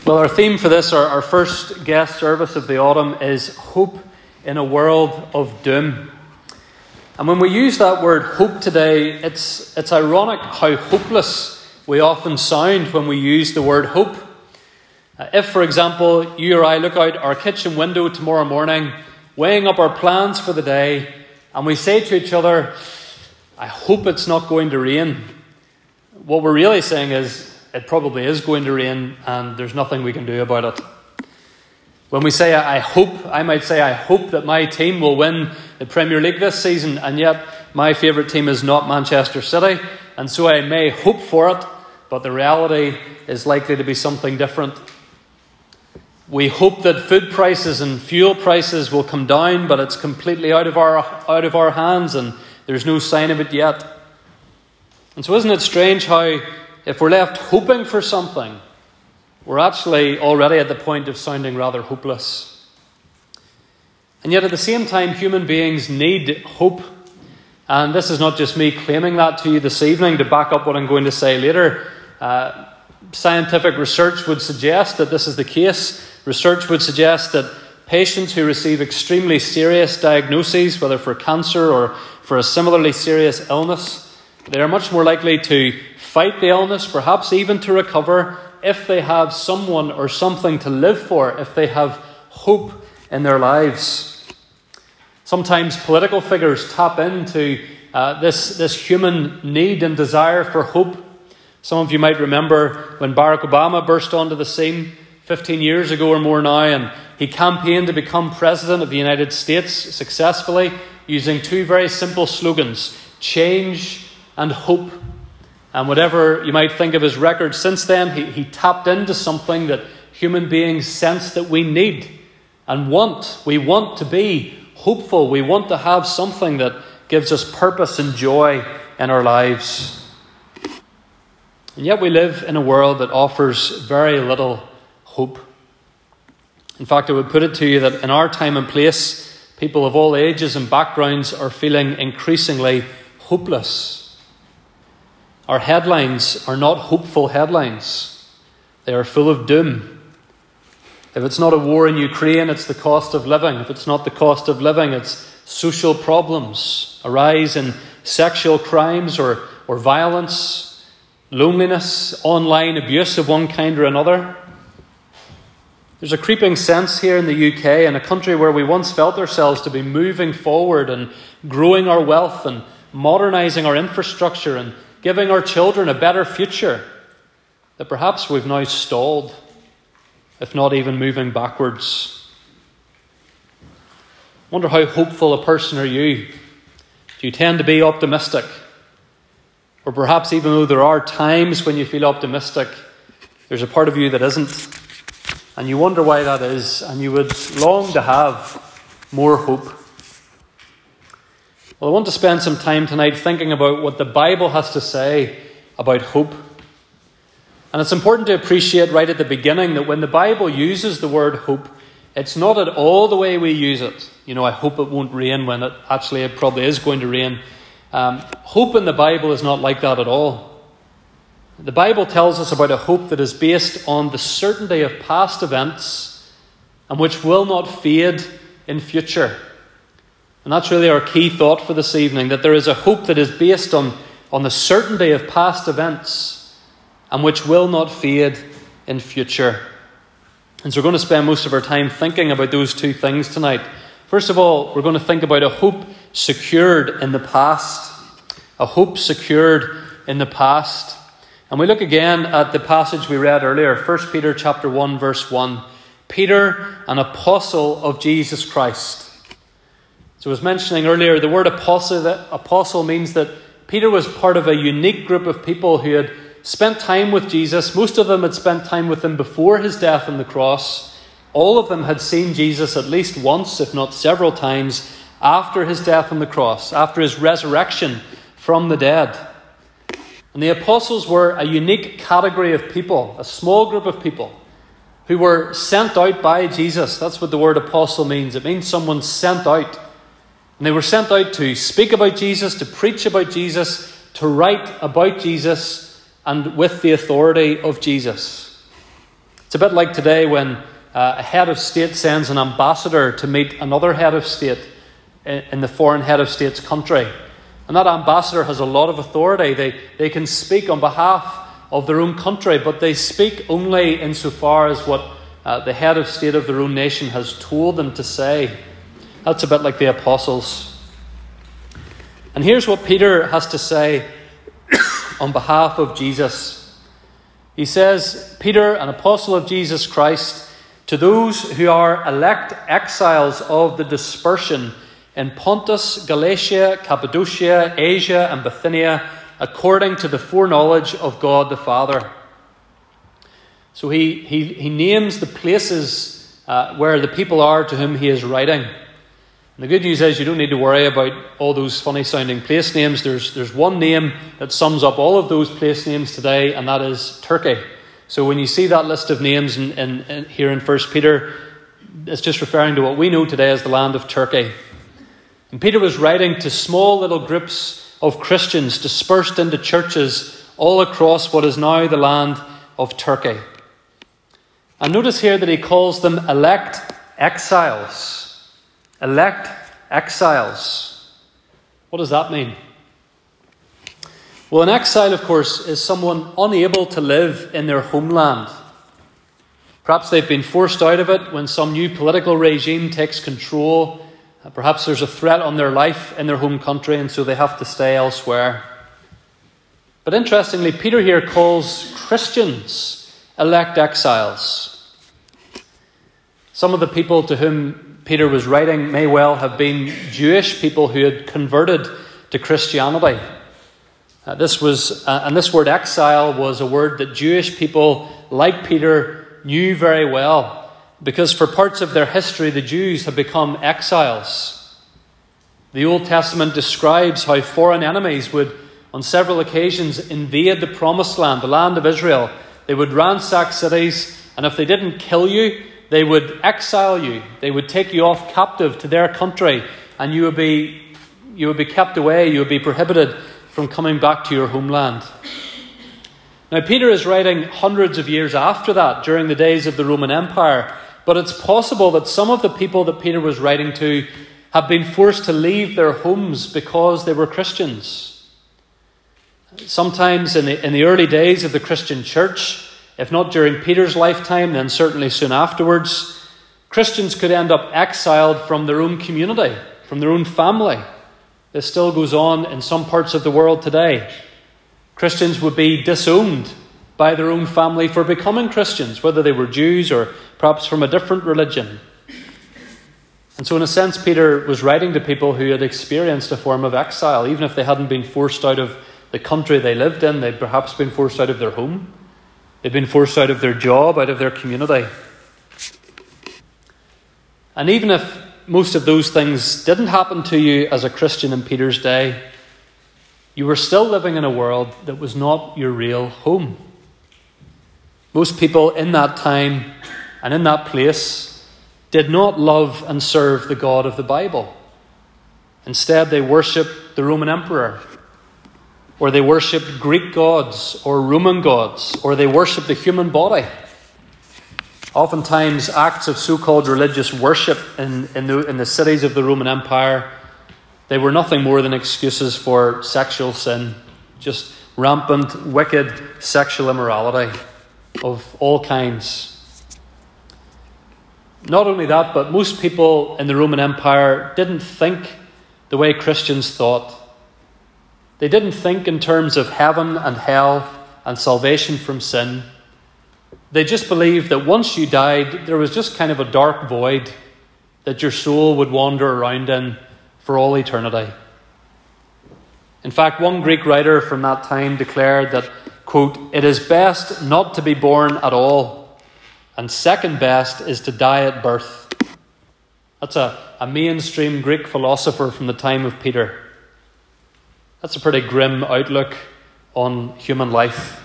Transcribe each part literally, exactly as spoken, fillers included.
Well, our theme for this, our, our first guest service of the autumn, is hope in a world of doom. And when we use that word hope today, it's it's ironic how hopeless we often sound when we use the word hope. Uh, if, for example, you or I look out our kitchen window tomorrow morning, weighing up our plans for the day, and we say to each other, I hope it's not going to rain. What we're really saying is, it probably is going to rain and there's nothing we can do about it. When we say, I hope, I might say, I hope that my team will win the Premier League this season, and yet my favourite team is not Manchester City, and so I may hope for it, but the reality is likely to be something different. We hope that food prices and fuel prices will come down, but it's completely out of our out of our hands and there's no sign of it yet. And so isn't it strange how if we're left hoping for something, we're actually already at the point of sounding rather hopeless. And yet at the same time, human beings need hope. And this is not just me claiming that to you this evening to back up what I'm going to say later. Uh, scientific research would suggest that this is the case. Research would suggest that patients who receive extremely serious diagnoses, whether for cancer or for a similarly serious illness, they are much more likely to fight the illness, perhaps even to recover, if they have someone or something to live for, if they have hope in their lives. Sometimes political figures tap into uh, this, this human need and desire for hope. Some of you might remember when Barack Obama burst onto the scene fifteen years ago or more now, and he campaigned to become president of the United States successfully using two very simple slogans, change and hope. And whatever you might think of his record since then, he, he tapped into something that human beings sense that we need and want. We want to be hopeful. We want to have something that gives us purpose and joy in our lives. And yet we live in a world that offers very little hope. In fact, I would put it to you that in our time and place, people of all ages and backgrounds are feeling increasingly hopeless. Our headlines are not hopeful headlines. They are full of doom. If it's not a war in Ukraine, it's the cost of living. If it's not the cost of living, it's social problems, a rise in sexual crimes or, or violence, loneliness, online abuse of one kind or another. There's a creeping sense here in the U K, in a country where we once felt ourselves to be moving forward and growing our wealth and modernising our infrastructure and giving our children a better future, that perhaps we've now stalled, if not even moving backwards. I wonder how hopeful a person are you? Do you tend to be optimistic? Or perhaps even though there are times when you feel optimistic, there's a part of you that isn't. And you wonder why that is, and you would long to have more hope. Well, I want to spend some time tonight thinking about what the Bible has to say about hope. And it's important to appreciate right at the beginning that when the Bible uses the word hope, it's not at all the way we use it. You know, I hope it won't rain when it actually it probably is going to rain. Um, hope in the Bible is not like that at all. The Bible tells us about a hope that is based on the certainty of past events and which will not fade in future. And that's really our key thought for this evening, that there is a hope that is based on, on the certainty of past events and which will not fade in future. And so we're going to spend most of our time thinking about those two things tonight. First of all, we're going to think about a hope secured in the past. A hope secured in the past. And we look again at the passage we read earlier, First Peter chapter one, verse one. Peter, an apostle of Jesus Christ. So I was mentioning earlier, the word apostle, that apostle means that Peter was part of a unique group of people who had spent time with Jesus. Most of them had spent time with him before his death on the cross. All of them had seen Jesus at least once, if not several times, after his death on the cross, after his resurrection from the dead. And the apostles were a unique category of people, a small group of people who were sent out by Jesus. That's what the word apostle means. It means someone sent out. And they were sent out to speak about Jesus, to preach about Jesus, to write about Jesus, and with the authority of Jesus. It's It's a bit like today when uh, a head of state sends an ambassador to meet another head of state in, in the foreign head of state's country. And that ambassador has a lot of authority. They, they can speak on behalf of their own country, but they speak only insofar as what uh, the head of state of their own nation has told them to say. That's a bit like the apostles. And here's what Peter has to say on behalf of Jesus. He says, Peter, an apostle of Jesus Christ, to those who are elect exiles of the dispersion in Pontus, Galatia, Cappadocia, Asia, and Bithynia, according to the foreknowledge of God the Father. So he, he, he names the places uh, where the people are to whom he is writing. And the good news is you don't need to worry about all those funny-sounding place names. There's, there's one name that sums up all of those place names today, and that is Turkey. So when you see that list of names in, in, in, here in First Peter, it's just referring to what we know today as the land of Turkey. And Peter was writing to small little groups of Christians dispersed into churches all across what is now the land of Turkey. And notice here that he calls them elect exiles. Elect exiles. What does that mean? Well, an exile, of course, is someone unable to live in their homeland. Perhaps they've been forced out of it when some new political regime takes control. Perhaps there's a threat on their life in their home country, and so they have to stay elsewhere. But interestingly, Peter here calls Christians elect exiles. Some of the people to whom Peter was writing may well have been Jewish people who had converted to Christianity. Uh, this was, uh, and this word exile was a word that Jewish people like Peter knew very well. Because for parts of their history, the Jews have become exiles. The Old Testament describes how foreign enemies would, on several occasions, invade the Promised Land, the land of Israel. They would ransack cities, and if they didn't kill you, they would exile you. They would take you off captive to their country, and you would be, you would be kept away. You would be prohibited from coming back to your homeland. Now, Peter is writing hundreds of years after that, during the days of the Roman Empire. But it's possible that some of the people that Peter was writing to have been forced to leave their homes because they were Christians. Sometimes in the, in the early days of the Christian church, if not during Peter's lifetime, then certainly soon afterwards, Christians could end up exiled from their own community, from their own family. This still goes on in some parts of the world today. Christians would be disowned by their own family for becoming Christians, whether they were Jews or perhaps from a different religion. And so in a sense, Peter was writing to people who had experienced a form of exile. Even if they hadn't been forced out of the country they lived in, they'd perhaps been forced out of their home. They'd been forced out of their job, out of their community. And even if most of those things didn't happen to you as a Christian in Peter's day, you were still living in a world that was not your real home. Most people in that time and in that place did not love and serve the God of the Bible. Instead, they worshipped the Roman emperor, or they worshipped Greek gods or Roman gods, or they worshipped the human body. Oftentimes, acts of so-called religious worship in, in, the, in the cities of the Roman Empire, they were nothing more than excuses for sexual sin, just rampant, wicked sexual immorality of all kinds. Not only that, but most people in the Roman Empire didn't think the way Christians thought. They didn't think in terms of heaven and hell and salvation from sin. They just believed that once you died, there was just kind of a dark void that your soul would wander around in for all eternity. In fact, one Greek writer from that time declared that, quote, "It is best not to be born at all, and second best is to die at birth." That's a, a mainstream Greek philosopher from the time of Peter. That's a pretty grim outlook on human life.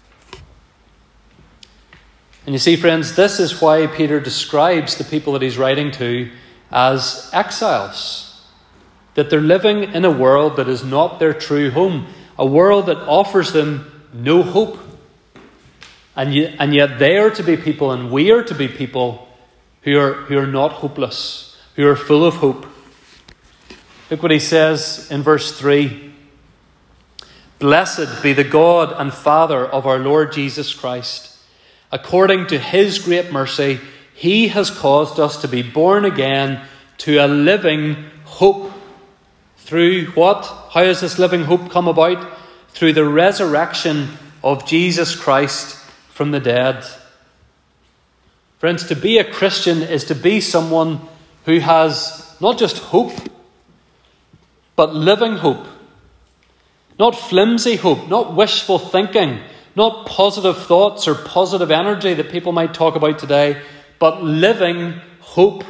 And you see, friends, this is why Peter describes the people that he's writing to as exiles. That they're living in a world that is not their true home. A world that offers them no hope. And yet, and yet they are to be people, and we are to be people who are, who are not hopeless, who are full of hope. Look what he says in verse three. Blessed be the God and Father of our Lord Jesus Christ. According to his great mercy, he has caused us to be born again to a living hope. Through what? How has this living hope come about? Through the resurrection of Jesus Christ from the dead. Friends, to be a Christian is to be someone who has not just hope, but living hope. Not flimsy hope, not wishful thinking, not positive thoughts or positive energy that people might talk about today, but living hope.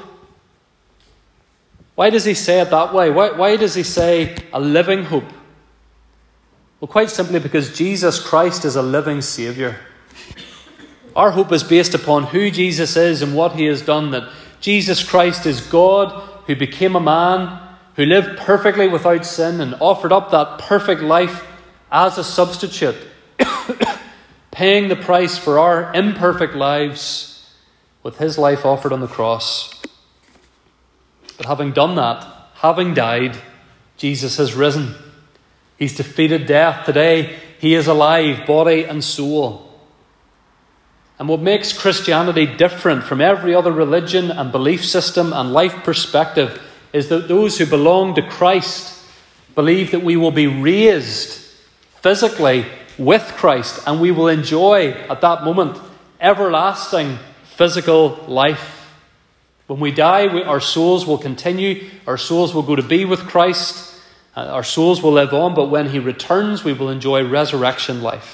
Why does he say it that way? Why, why does he say a living hope? Well, quite simply because Jesus Christ is a living Saviour. Our hope is based upon who Jesus is and what he has done. That Jesus Christ is God who became a man, who lived perfectly without sin and offered up that perfect life as a substitute, paying the price for our imperfect lives with his life offered on the cross. But having done that, having died, Jesus has risen. He's defeated death. Today, he is alive, body and soul. And what makes Christianity different from every other religion and belief system and life perspective is that those who belong to Christ believe that we will be raised physically with Christ, and we will enjoy at that moment everlasting physical life. When we die, we, our souls will continue, our souls will go to be with Christ, uh, our souls will live on, but when he returns, we will enjoy resurrection life.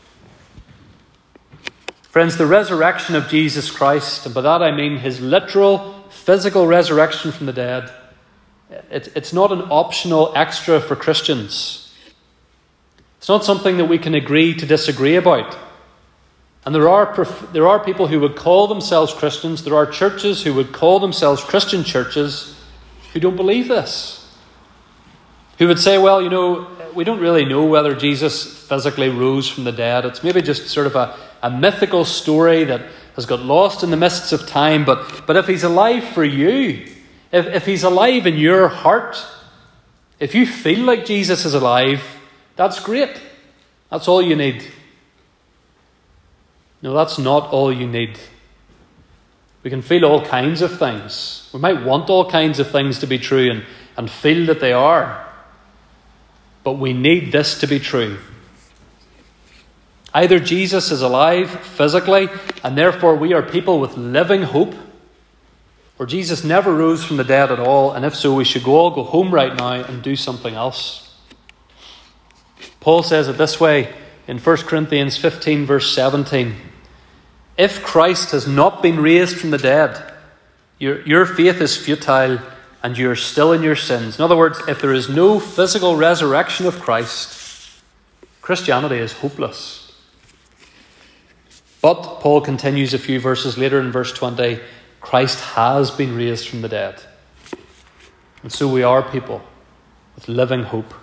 Friends, the resurrection of Jesus Christ, and by that I mean his literal physical resurrection from the dead, it, it's not an optional extra for Christians. It's not something that we can agree to disagree about. And there are, there are people who would call themselves Christians, there are churches who would call themselves Christian churches who don't believe this. Who would say, well, you know, we don't really know whether Jesus physically rose from the dead. It's maybe just sort of a, a mythical story that has got lost in the mists of time. But, but if he's alive for you, if, if he's alive in your heart, if you feel like Jesus is alive, that's great. That's all you need. No, that's not all you need. We can feel all kinds of things. We might want all kinds of things to be true and, and feel that they are. But we need this to be true. Either Jesus is alive physically, and therefore we are people with living hope, or Jesus never rose from the dead at all, and if so, we should go all go home right now and do something else. Paul says it this way in First Corinthians fifteen, verse seventeen. If Christ has not been raised from the dead, your, your faith is futile, and you are still in your sins. In other words, if there is no physical resurrection of Christ, Christianity is hopeless. But Paul continues a few verses later in verse twenty, Christ has been raised from the dead. And so we are people with living hope.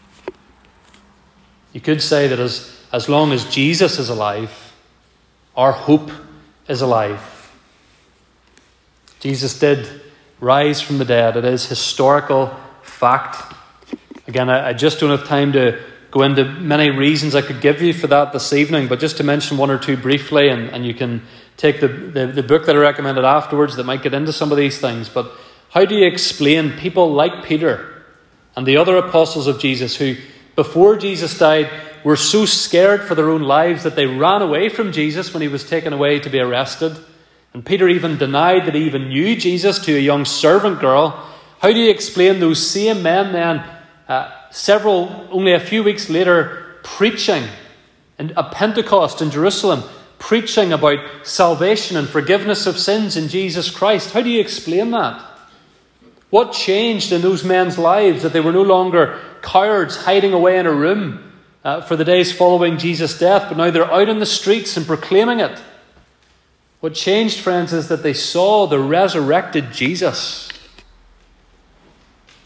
You could say that as, as long as Jesus is alive, our hope is alive. Jesus did rise from the dead. It is historical fact. Again, I, I just don't have time to go into many reasons I could give you for that this evening, but just to mention one or two briefly, and, and you can take the, the, the book that I recommended afterwards that might get into some of these things. But how do you explain people like Peter and the other apostles of Jesus who, before Jesus died, were so scared for their own lives that they ran away from Jesus when he was taken away to be arrested? And Peter even denied that he even knew Jesus to a young servant girl. How do you explain those same men then, uh, several, only a few weeks later, preaching in, at Pentecost in Jerusalem, preaching about salvation and forgiveness of sins in Jesus Christ? How do you explain that? What changed in those men's lives that they were no longer cowards hiding away in a room uh, for the days following Jesus' death, but now they're out in the streets and proclaiming it? What changed, friends, is that they saw the resurrected Jesus.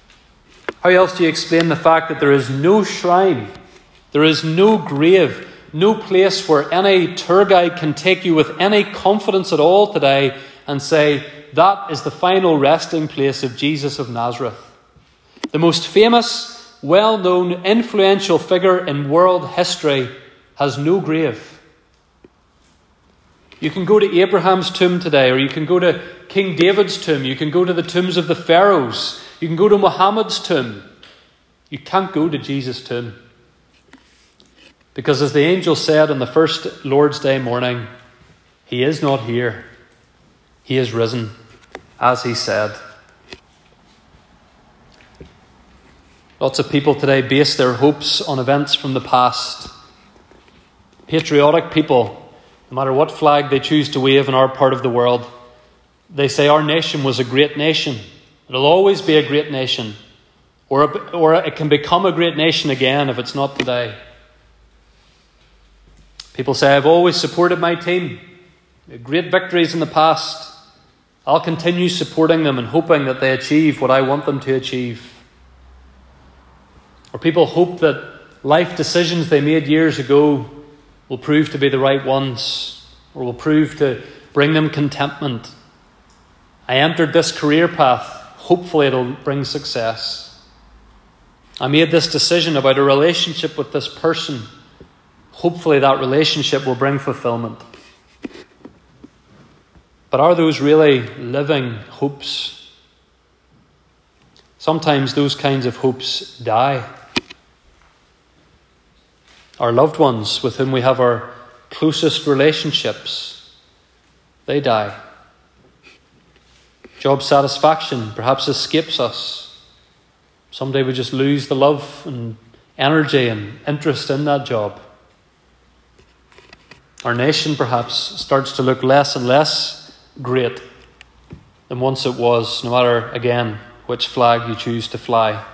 How else do you explain the fact that there is no shrine, there is no grave no place where any tour guide can take you with any confidence at all today and say, that is the final resting place of Jesus of Nazareth. The most famous, well-known, influential figure in world history has no grave. You can go to Abraham's tomb today, or you can go to King David's tomb. You can go to the tombs of the pharaohs. You can go to Muhammad's tomb. You can't go to Jesus' tomb. Because as the angel said on the first Lord's Day morning, he is not here. He is risen, as he said. Lots of people today base their hopes on events from the past. Patriotic people, no matter what flag they choose to wave in our part of the world, they say our nation was a great nation. It'll always be a great nation. Or, or it can become a great nation again if it's not today. People say, I've always supported my team. Great victories in the past. I'll continue supporting them and hoping that they achieve what I want them to achieve. Or people hope that life decisions they made years ago will prove to be the right ones, or will prove to bring them contentment. I entered this career path. Hopefully it'll bring success. I made this decision about a relationship with this person. Hopefully that relationship will bring fulfillment. But are those really living hopes? Sometimes those kinds of hopes die. Our loved ones with whom we have our closest relationships, they die. Job satisfaction perhaps escapes us. Someday we just lose the love and energy and interest in that job. Our nation perhaps starts to look less and less great than once it was, no matter, again, which flag you choose to fly.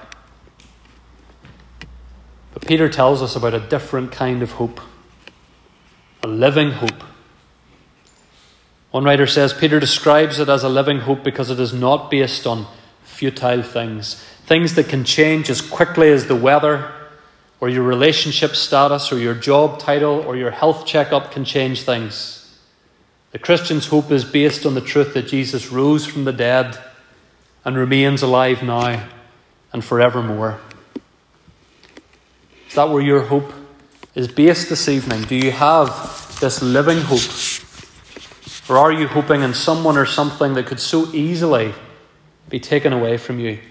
But Peter tells us about a different kind of hope, a living hope. One writer says Peter describes it as a living hope because it is not based on futile things, things that can change as quickly as the weather, or your relationship status, or your job title, or your health checkup can change things. The Christian's hope is based on the truth that Jesus rose from the dead and remains alive now and forevermore. Is that where your hope is based this evening? Do you have this living hope? Or are you hoping in someone or something that could so easily be taken away from you?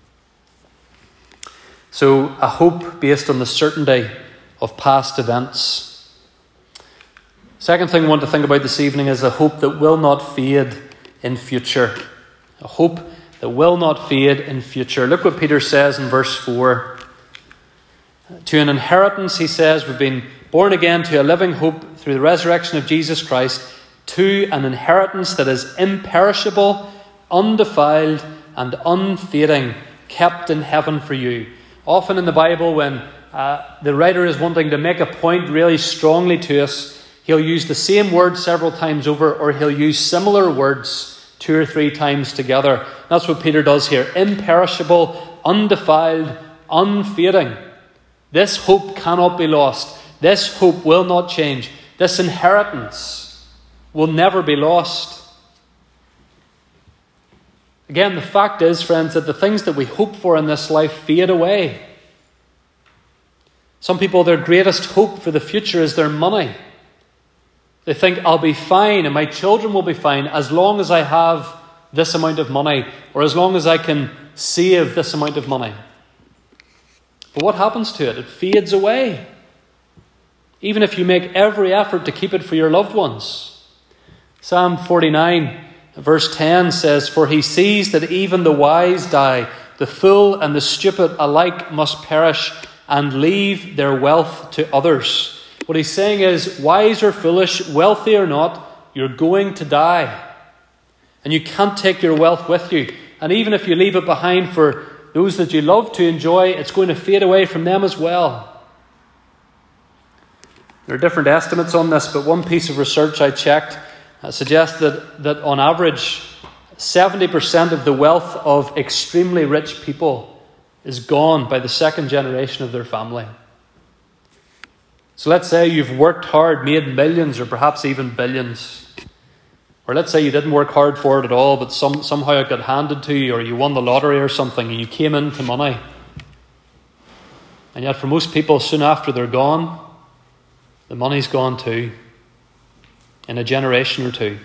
So, a hope based on the certainty of past events. Second thing I want to think about this evening is a hope that will not fade in future. A hope that will not fade in future. Look what Peter says in verse four. To an inheritance, he says, we've been born again to a living hope through the resurrection of Jesus Christ, to an inheritance that is imperishable, undefiled, and unfading, kept in heaven for you. Often in the Bible, when uh, the writer is wanting to make a point really strongly to us, he'll use the same word several times over, or he'll use similar words two or three times together. That's what Peter does here. Imperishable, undefiled, unfading. This hope cannot be lost. This hope will not change. This inheritance will never be lost. Again, the fact is, friends, that the things that we hope for in this life fade away. Some people, their greatest hope for the future is their money. They think, I'll be fine and my children will be fine as long as I have this amount of money, or as long as I can save this amount of money. But what happens to it? It fades away. Even if you make every effort to keep it for your loved ones. Psalm forty-nine, verse ten says, For he sees that even the wise die, the fool and the stupid alike must perish and leave their wealth to others. What he's saying is, wise or foolish, wealthy or not, you're going to die. And you can't take your wealth with you. And even if you leave it behind for those that you love to enjoy, it's going to fade away from them as well. There are different estimates on this, but one piece of research I checked uh, suggests that, that on average, seventy percent of the wealth of extremely rich people is gone by the second generation of their family. So let's say you've worked hard, made millions or perhaps even billions. Or let's say you didn't work hard for it at all, but some, somehow it got handed to you, or you won the lottery or something and you came into money. And yet for most people, soon after they're gone, the money's gone too, in a generation or two.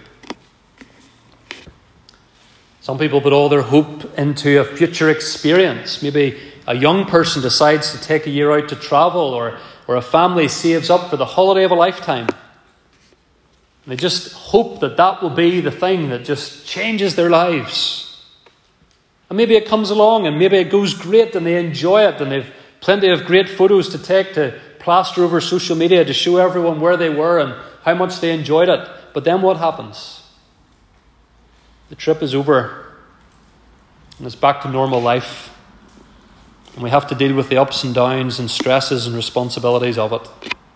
Some people put all their hope into a future experience. Maybe a young person decides to take a year out to travel, or, or a family saves up for the holiday of a lifetime. And they just hope that that will be the thing that just changes their lives. And maybe it comes along and maybe it goes great and they enjoy it and they've plenty of great photos to take to plaster over social media to show everyone where they were and how much they enjoyed it. But then what happens? The trip is over and it's back to normal life. And we have to deal with the ups and downs and stresses and responsibilities of it.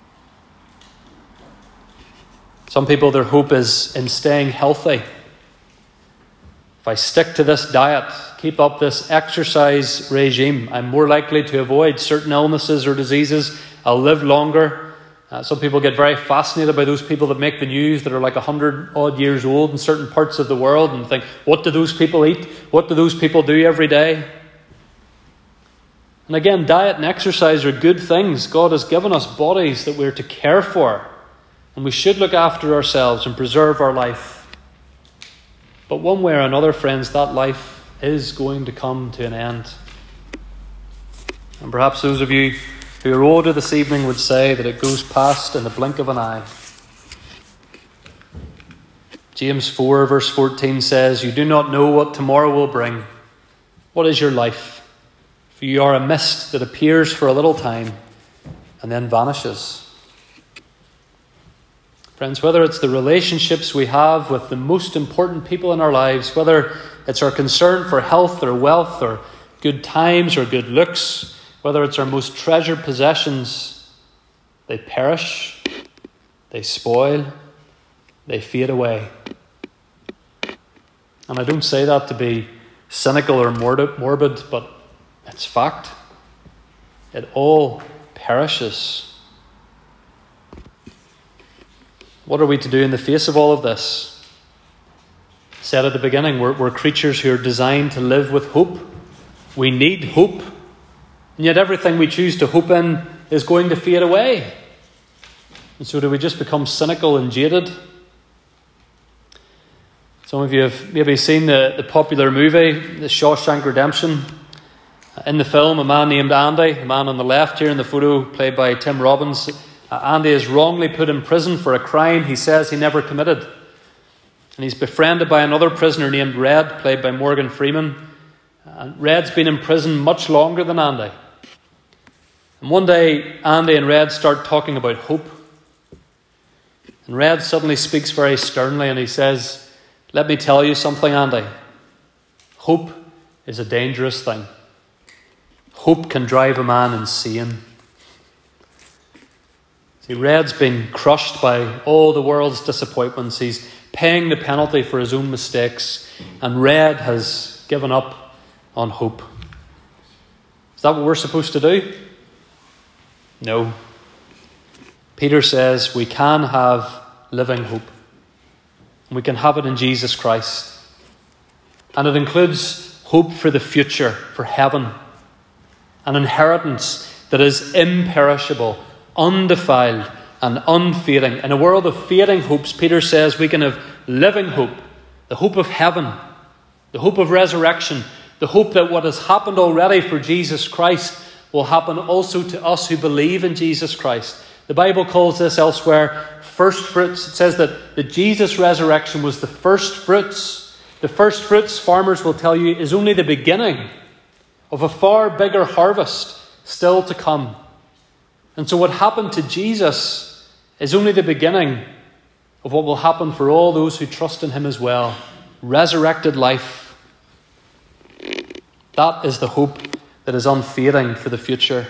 Some people, their hope is in staying healthy. If I stick to this diet, keep up this exercise regime, I'm more likely to avoid certain illnesses or diseases. I'll live longer. Uh, some people get very fascinated by those people that make the news that are like a hundred odd years old in certain parts of the world and think, what do those people eat? What do those people do every day? And again, diet and exercise are good things. God has given us bodies that we're to care for. And we should look after ourselves and preserve our life. But one way or another, friends, that life is going to come to an end. And perhaps those of you who are older this evening would say that it goes past in the blink of an eye. James four verse fourteen says, you do not know what tomorrow will bring. What is your life? For you are a mist that appears for a little time and then vanishes. Friends, whether it's the relationships we have with the most important people in our lives, whether it's our concern for health or wealth or good times or good looks, whether it's our most treasured possessions, they perish, they spoil, they fade away. And I don't say that to be cynical or morbid, but it's fact. It all perishes. What are we to do in the face of all of this? I said at the beginning, we're, we're creatures who are designed to live with hope. We need hope. And yet everything we choose to hope in is going to fade away. And so do we just become cynical and jaded? Some of you have maybe seen the, the popular movie, The Shawshank Redemption. In the film, a man named Andy, the man on the left here in the photo, played by Tim Robbins, uh, Andy is wrongly put in prison for a crime he says he never committed. And he's befriended by another prisoner named Red, played by Morgan Freeman. And Red's been in prison much longer than Andy. And one day, Andy and Red start talking about hope. And Red suddenly speaks very sternly and he says, let me tell you something, Andy. Hope is a dangerous thing. Hope can drive a man insane. See, Red's been crushed by all the world's disappointments. He's paying the penalty for his own mistakes. And Red has given up on hope. Is that what we're supposed to do? No. Peter says we can have living hope. And we can have it in Jesus Christ. And it includes hope for the future, for heaven. An inheritance that is imperishable, undefiled, and unfading. In a world of fading hopes, Peter says we can have living hope. The hope of heaven. The hope of resurrection. The hope that what has happened already for Jesus Christ will happen also to us who believe in Jesus Christ. The Bible calls this elsewhere first fruits. It says that the Jesus resurrection was the first fruits. The first fruits, farmers will tell you, is only the beginning of a far bigger harvest still to come. And so what happened to Jesus is only the beginning of what will happen for all those who trust in him as well. Resurrected life. That is the hope that is unfading for the future.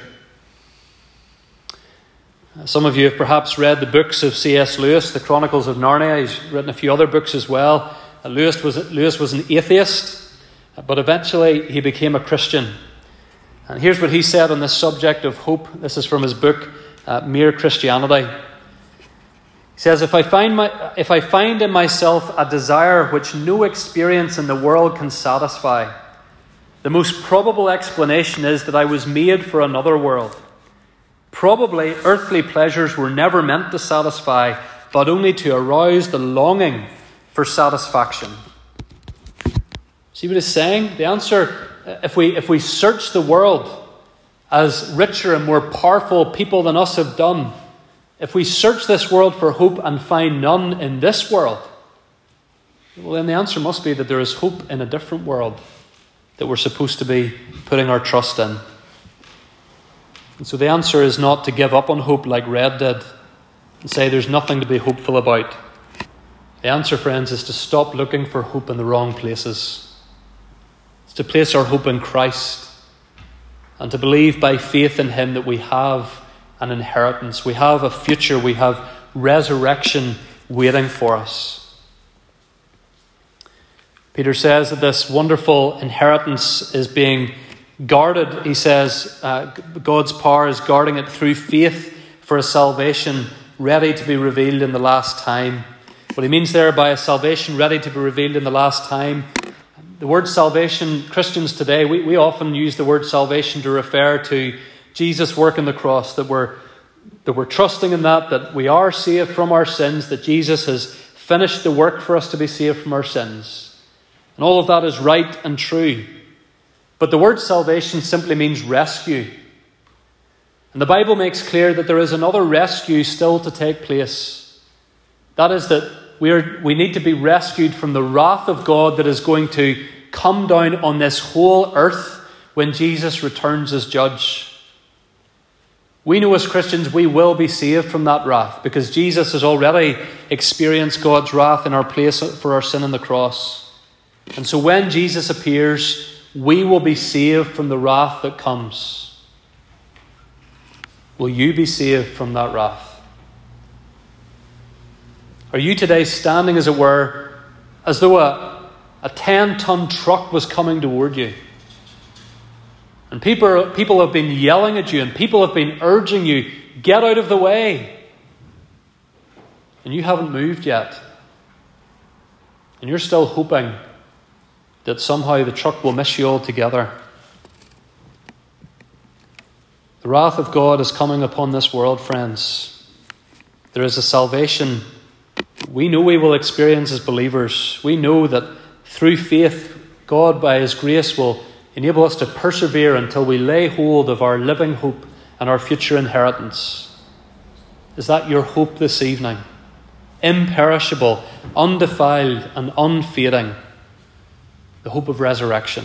Some of you have perhaps read the books of C S Lewis, The Chronicles of Narnia. He's written a few other books as well. Lewis was, Lewis was an atheist, but eventually he became a Christian. And here's what he said on this subject of hope. This is from his book, uh, mere Christianity. He says, if I find my, if I find in myself a desire which no experience in the world can satisfy, the most probable explanation is that I was made for another world. Probably earthly pleasures were never meant to satisfy, but only to arouse the longing for satisfaction. See what he's saying? The answer, if we if we search the world, as richer and more powerful people than us have done, if we search this world for hope and find none in this world, well, then the answer must be that there is hope in a different world that we're supposed to be putting our trust in. And so the answer is not to give up on hope like Red did and say there's nothing to be hopeful about. The answer, friends, is to stop looking for hope in the wrong places. It's to place our hope in Christ and to believe by faith in Him that we have an inheritance. We have a future. We have resurrection waiting for us. Peter says that this wonderful inheritance is being guarded. He says uh, God's power is guarding it through faith for a salvation ready to be revealed in the last time. What he means there by a salvation ready to be revealed in the last time, the word salvation, Christians today, we, we often use the word salvation to refer to Jesus' work on the cross, that we're, that we're trusting in that, that we are saved from our sins, that Jesus has finished the work for us to be saved from our sins. And all of that is right and true. But the word salvation simply means rescue. And the Bible makes clear that there is another rescue still to take place. That is that we are we need to be rescued from the wrath of God that is going to come down on this whole earth when Jesus returns as judge. We know as Christians we will be saved from that wrath because Jesus has already experienced God's wrath in our place for our sin on the cross. And so when Jesus appears, we will be saved from the wrath that comes. Will you be saved from that wrath? Are you today standing, as it were, as though a, a ten-ton truck was coming toward you? And people, people have been yelling at you and people have been urging you, get out of the way. And you haven't moved yet. And you're still hoping that somehow the truck will miss you altogether. The wrath of God is coming upon this world, friends. There is a salvation we know we will experience as believers. We know that through faith, God, by His grace, will enable us to persevere until we lay hold of our living hope and our future inheritance. Is that your hope this evening? Imperishable, undefiled, and unfading. The hope of resurrection.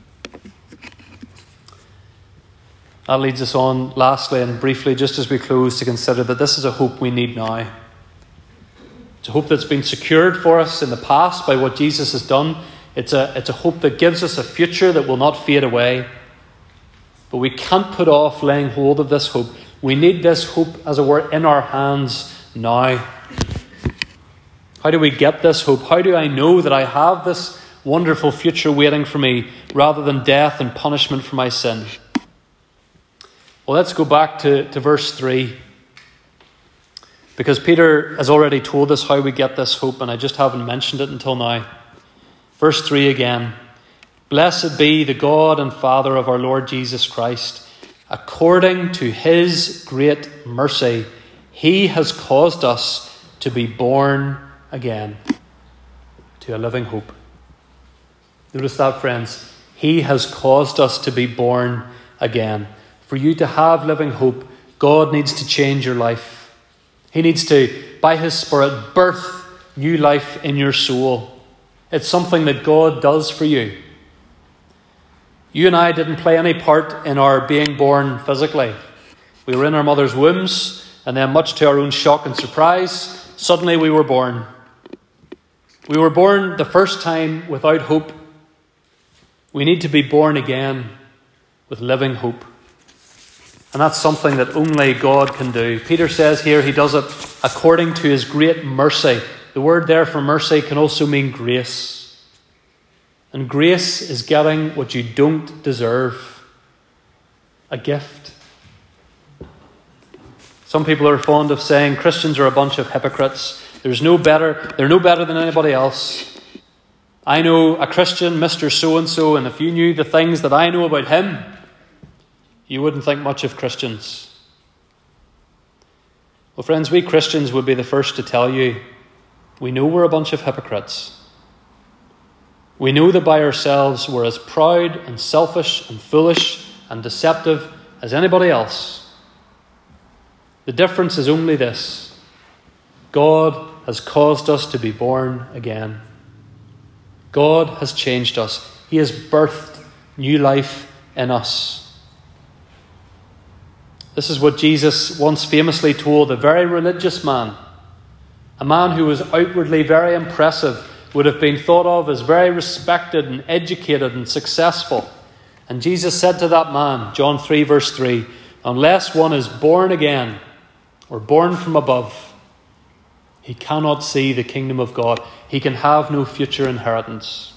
That leads us on, lastly and briefly, just as we close, to consider that this is a hope we need now. It's a hope that's been secured for us in the past by what Jesus has done. It's a, it's a hope that gives us a future that will not fade away. But we can't put off laying hold of this hope. We need this hope, as it were, in our hands now. How do we get this hope? How do I know that I have this wonderful future waiting for me rather than death and punishment for my sin? Well, let's go back to, to verse three. Because Peter has already told us how we get this hope, and I just haven't mentioned it until now. Verse three again. Blessed be the God and Father of our Lord Jesus Christ. According to His great mercy, He has caused us to be born again to a living hope. Notice that, friends. He has caused us to be born again. For you to have living hope, God needs to change your life. He needs to, by His Spirit, birth new life in your soul. It's something that God does for you. You and I didn't play any part in our being born physically. We were in our mother's wombs, and then much to our own shock and surprise, suddenly we were born. We were born the first time without hope. We need to be born again with living hope. And that's something that only God can do. Peter says here He does it according to His great mercy. The word there for mercy can also mean grace. And grace is getting what you don't deserve. A gift. Some people are fond of saying Christians are a bunch of hypocrites. There's no better, they're no better than anybody else. I know a Christian, Mister So-and-so, and if you knew the things that I know about him, you wouldn't think much of Christians. Well, friends, we Christians would be the first to tell you, we know we're a bunch of hypocrites. We know that by ourselves we're as proud and selfish and foolish and deceptive as anybody else. The difference is only this: God has caused us to be born again. God has changed us. He has birthed new life in us. This is what Jesus once famously told a very religious man, a man who was outwardly very impressive, would have been thought of as very respected and educated and successful. And Jesus said to that man, John three verse three, unless one is born again or born from above, he cannot see the kingdom of God. He can have no future inheritance.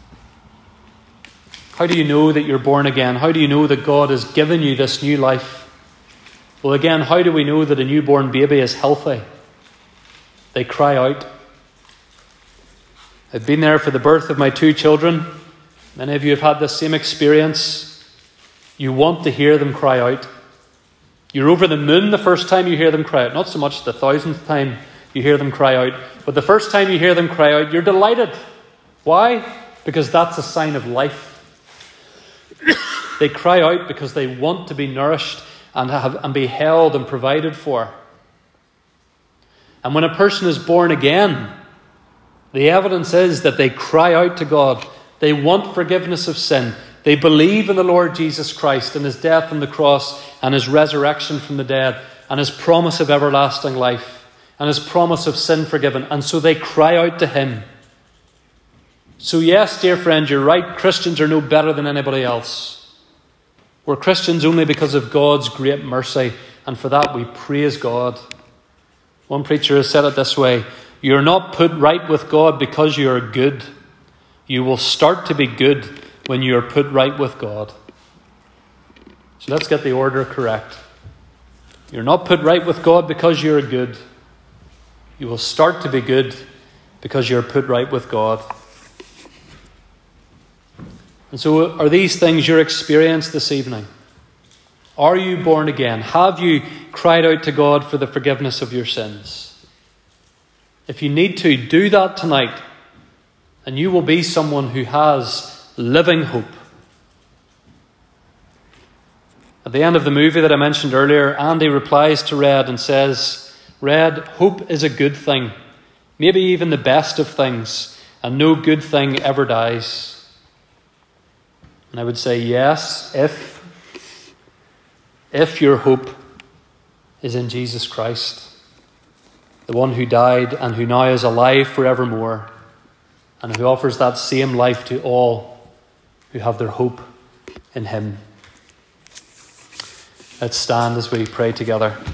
How do you know that you're born again? How do you know that God has given you this new life? Well, again, how do we know that a newborn baby is healthy? They cry out. I've been there for the birth of my two children. Many of you have had this same experience. You want to hear them cry out. You're over the moon the first time you hear them cry out. Not so much the thousandth time you hear them cry out, but the first time you hear them cry out, you're delighted. Why? Because that's a sign of life. They cry out because they want to be nourished and have and be held and provided for. And when a person is born again, the evidence is that they cry out to God. They want forgiveness of sin. They believe in the Lord Jesus Christ and his death on the cross and his resurrection from the dead and his promise of everlasting life and his promise of sin forgiven. And so they cry out to him. So yes, dear friend, you're right. Christians are no better than anybody else. We're Christians only because of God's great mercy, and for that we praise God. One preacher has said it this way: you're not put right with God because you are good. You will start to be good when you are put right with God. So let's get the order correct. You're not put right with God because you're good. You will start to be good because you're put right with God. And so are these things your experience this evening? Are you born again? Have you cried out to God for the forgiveness of your sins? If you need to, do that tonight, and you will be someone who has living hope. At the end of the movie that I mentioned earlier, Andy replies to Red and says, Red, hope is a good thing, maybe even the best of things, and no good thing ever dies. And I would say yes, if, if your hope is in Jesus Christ, the one who died and who now is alive forevermore, and who offers that same life to all who have their hope in him. Let's stand as we pray together.